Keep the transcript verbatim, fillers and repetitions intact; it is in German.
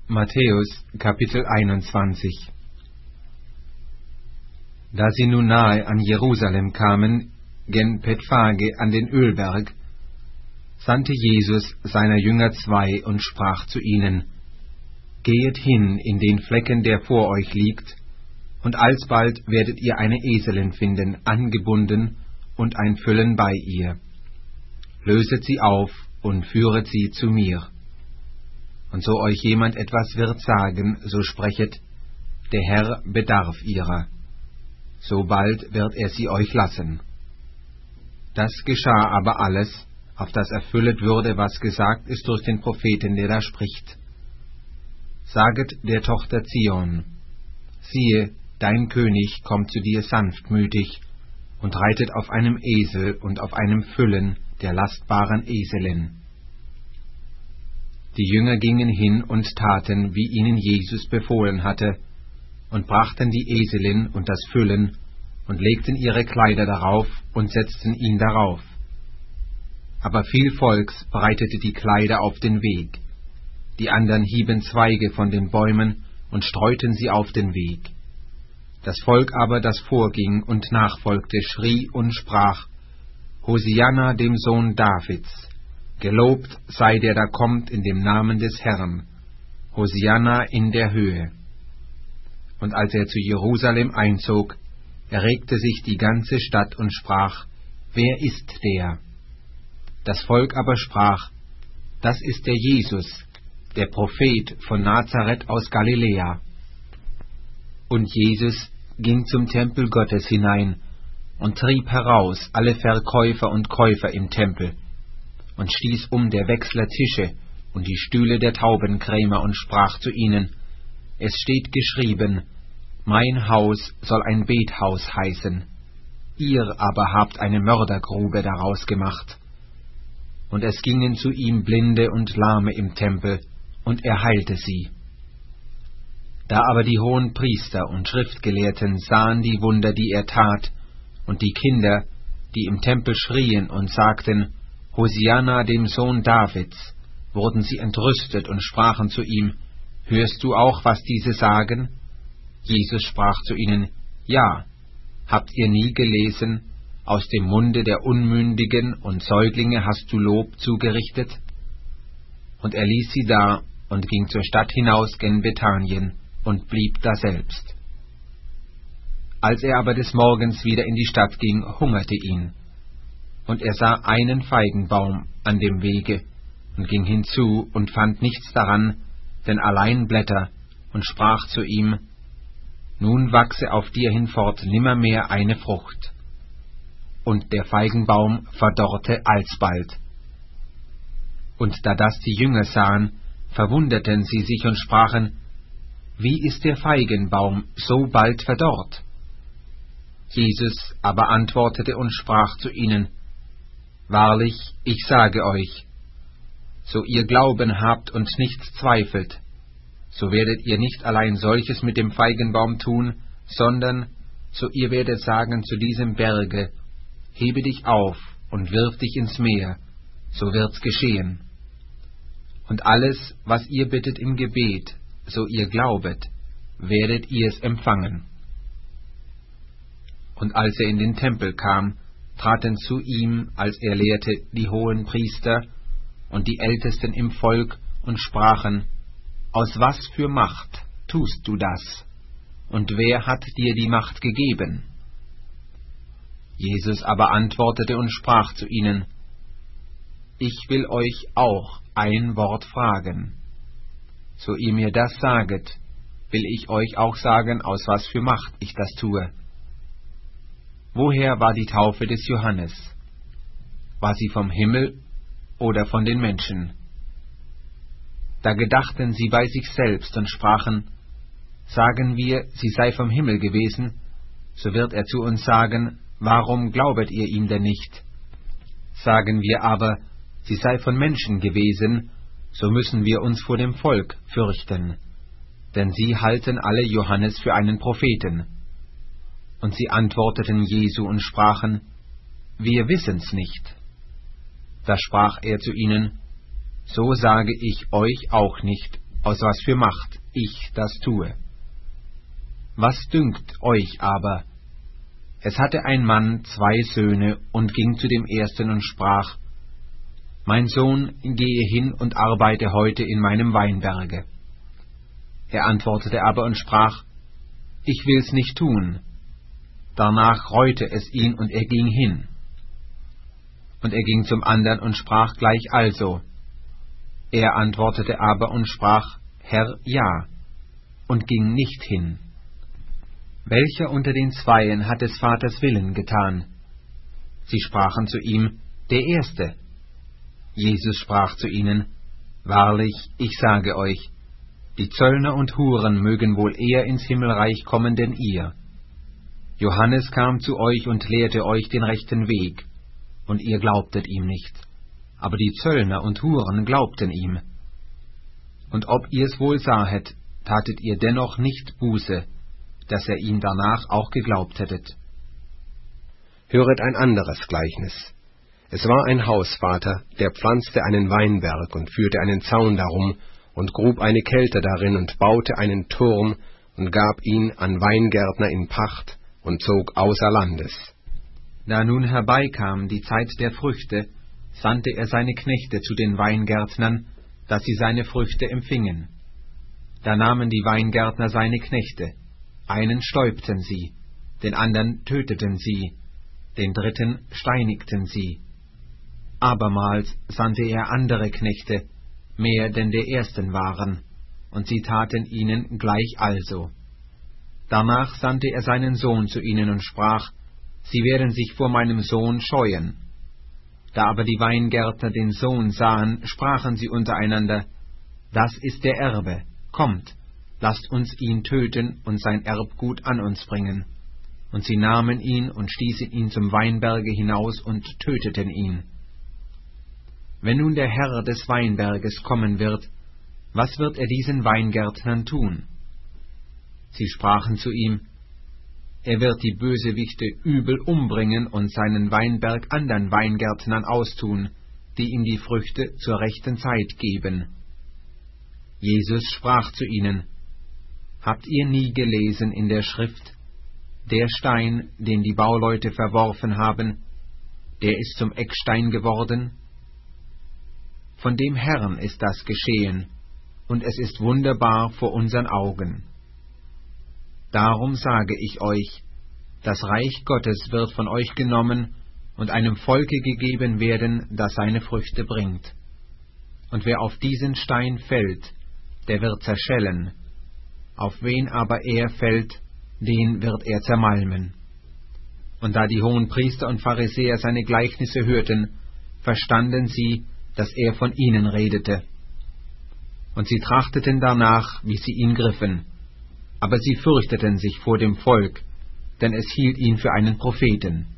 Matthäus, Kapitel einundzwanzig. Da sie nun nahe an Jerusalem kamen, gen Bethphage an den Ölberg, sandte Jesus seiner Jünger zwei und sprach zu ihnen: Gehet hin in den Flecken, der vor euch liegt, und alsbald werdet ihr eine Eselin finden, angebunden, und ein Füllen bei ihr. Löset sie auf und führet sie zu mir. Und so euch jemand etwas wird sagen, so sprechet: Der Herr bedarf ihrer. Sobald wird er sie euch lassen. Das geschah aber alles, auf das erfüllet würde, was gesagt ist durch den Propheten, der da spricht: Saget der Tochter Zion: Siehe, dein König kommt zu dir sanftmütig und reitet auf einem Esel und auf einem Füllen der lastbaren Eselin. Die Jünger gingen hin und taten, wie ihnen Jesus befohlen hatte, und brachten die Eselin und das Füllen und legten ihre Kleider darauf und setzten ihn darauf. Aber viel Volks breitete die Kleider auf den Weg. Die andern hieben Zweige von den Bäumen und streuten sie auf den Weg. Das Volk aber, das vorging und nachfolgte, schrie und sprach: Hosianna dem Sohn Davids! Gelobt sei der da kommt in dem Namen des Herrn! Hosianna in der Höhe! Und als er zu Jerusalem einzog, erregte sich die ganze Stadt und sprach: Wer ist der? Das Volk aber sprach: Das ist der Jesus, der Prophet von Nazareth aus Galiläa. Und Jesus ging zum Tempel Gottes hinein und trieb heraus alle Verkäufer und Käufer im Tempel und stieß um der Wechsler Tische und die Stühle der Taubenkrämer und sprach zu ihnen: Es steht geschrieben, mein Haus soll ein Bethaus heißen, ihr aber habt eine Mördergrube daraus gemacht. Und es gingen zu ihm Blinde und Lahme im Tempel, und er heilte sie. Da aber die hohen Priester und Schriftgelehrten sahen die Wunder, die er tat, und die Kinder, die im Tempel schrien und sagten: Hosianna dem Sohn Davids, wurden sie entrüstet und sprachen zu ihm: Hörst du auch, was diese sagen? Jesus sprach zu ihnen: Ja, habt ihr nie gelesen, aus dem Munde der Unmündigen und Säuglinge hast du Lob zugerichtet? Und er ließ sie da und ging zur Stadt hinaus gen Bethanien und blieb daselbst. Als er aber des Morgens wieder in die Stadt ging, hungerte ihn. Und er sah einen Feigenbaum an dem Wege und ging hinzu und fand nichts daran, denn allein Blätter, und sprach zu ihm: Nun wachse auf dir hinfort nimmermehr eine Frucht. Und der Feigenbaum verdorrte alsbald. Und da das die Jünger sahen, verwunderten sie sich und sprachen: Wie ist der Feigenbaum so bald verdorrt? Jesus aber antwortete und sprach zu ihnen: Wahrlich, ich sage euch, so ihr Glauben habt und nicht zweifelt, so werdet ihr nicht allein solches mit dem Feigenbaum tun, sondern so ihr werdet sagen zu diesem Berge: Hebe dich auf und wirf dich ins Meer, so wird's geschehen. Und alles, was ihr bittet im Gebet, so ihr glaubet, werdet ihr's empfangen. Und als er in den Tempel kam, traten zu ihm, als er lehrte, die hohen Priester und die Ältesten im Volk und sprachen: Aus was für Macht tust du das? Und wer hat dir die Macht gegeben? Jesus aber antwortete und sprach zu ihnen: Ich will euch auch ein Wort fragen. So ihr mir das saget, will ich euch auch sagen, aus was für Macht ich das tue. Woher war die Taufe des Johannes? War sie vom Himmel oder von den Menschen? Da gedachten sie bei sich selbst und sprachen: Sagen wir, sie sei vom Himmel gewesen, so wird er zu uns sagen: Warum glaubet ihr ihm denn nicht? Sagen wir aber, sie sei von Menschen gewesen, so müssen wir uns vor dem Volk fürchten, denn sie halten alle Johannes für einen Propheten. Und sie antworteten Jesu und sprachen: Wir wissen's nicht. Da sprach er zu ihnen: So sage ich euch auch nicht, aus was für Macht ich das tue. Was dünkt euch aber? Es hatte ein Mann zwei Söhne und ging zu dem ersten und sprach: Mein Sohn, gehe hin und arbeite heute in meinem Weinberge. Er antwortete aber und sprach: Ich will's nicht tun. Danach reute es ihn, und er ging hin. Und er ging zum andern und sprach gleich also. Er antwortete aber und sprach: Herr, ja, und ging nicht hin. Welcher unter den Zweien hat des Vaters Willen getan? Sie sprachen zu ihm: Der Erste. Jesus sprach zu ihnen: Wahrlich, ich sage euch, die Zöllner und Huren mögen wohl eher ins Himmelreich kommen denn ihr. Johannes kam zu euch und lehrte euch den rechten Weg, und ihr glaubtet ihm nicht, aber die Zöllner und Huren glaubten ihm. Und ob ihr's wohl sahet, tatet ihr dennoch nicht Buße, dass ihr ihm danach auch geglaubt hättet. Höret ein anderes Gleichnis. Es war ein Hausvater, der pflanzte einen Weinberg und führte einen Zaun darum und grub eine Kelter darin und baute einen Turm und gab ihn an Weingärtner in Pacht und zog außer Landes. Da nun herbeikam die Zeit der Früchte, sandte er seine Knechte zu den Weingärtnern, dass sie seine Früchte empfingen. Da nahmen die Weingärtner seine Knechte, einen stäubten sie, den andern töteten sie, den dritten steinigten sie. Abermals sandte er andere Knechte, mehr denn der ersten waren, und sie taten ihnen gleich also. Danach sandte er seinen Sohn zu ihnen und sprach: Sie werden sich vor meinem Sohn scheuen. Da aber die Weingärtner den Sohn sahen, sprachen sie untereinander: Das ist der Erbe, kommt, lasst uns ihn töten und sein Erbgut an uns bringen. Und sie nahmen ihn und stießen ihn zum Weinberge hinaus und töteten ihn. Wenn nun der Herr des Weinberges kommen wird, was wird er diesen Weingärtnern tun? Sie sprachen zu ihm: Er wird die Bösewichte übel umbringen und seinen Weinberg andern Weingärtnern austun, die ihm die Früchte zur rechten Zeit geben. Jesus sprach zu ihnen: Habt ihr nie gelesen in der Schrift: Der Stein, den die Bauleute verworfen haben, der ist zum Eckstein geworden? Von dem Herrn ist das geschehen, und es ist wunderbar vor unseren Augen. Darum sage ich euch, das Reich Gottes wird von euch genommen und einem Volke gegeben werden, das seine Früchte bringt. Und wer auf diesen Stein fällt, der wird zerschellen, auf wen aber er fällt, den wird er zermalmen. Und da die Hohenpriester und Pharisäer seine Gleichnisse hörten, verstanden sie, dass er von ihnen redete. Und sie trachteten danach, wie sie ihn griffen, aber sie fürchteten sich vor dem Volk, denn es hielt ihn für einen Propheten.